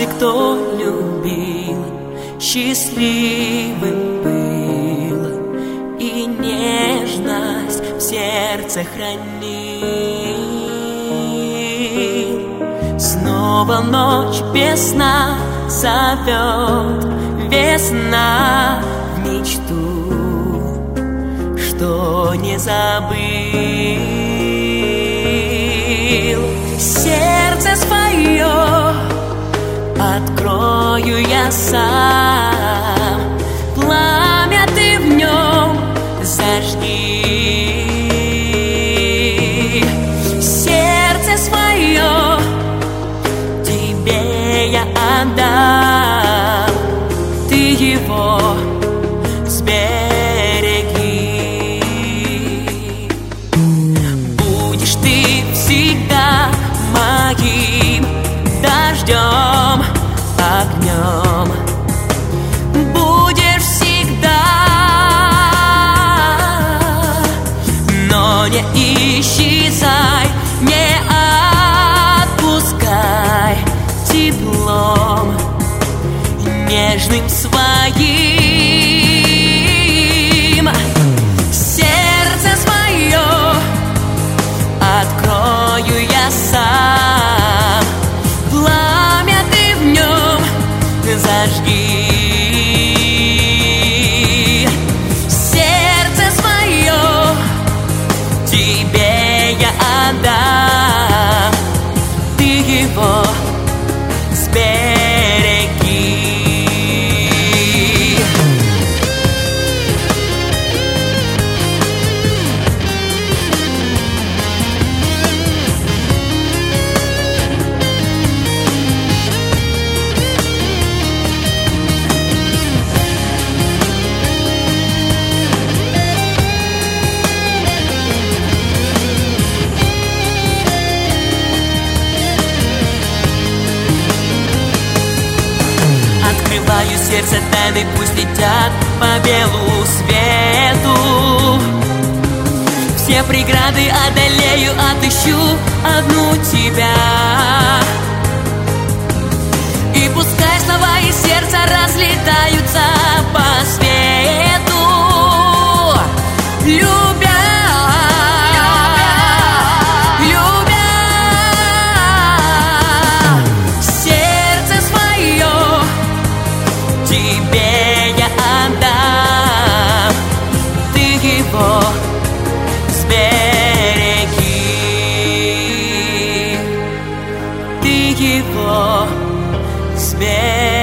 каждый, кто любил, счастливым был и нежность в сердце хранил. Снова ночь без сна зовет весна в мечту, что не забыл. Сердце свое открою я сам, пламя ты в нем зажги. Сердце свое тебе я отдам, ты его сбереги. Будешь ты всегда моим дождем, огнем, будешь всегда, но не исчезай, не отпускай теплом нежным своим. Сердце свое открою я сам, пламя ты в нем зажги. Сердце свое тебе я отдам, ты его сбереги. Открываю сердце тайны, пусть летят по белу свету. Все преграды одолею, отыщу одну тебя. И пускай слова из сердца разлетаются по свету, любя. Тебе я отдам, ты его сбереги, ты его сбереги.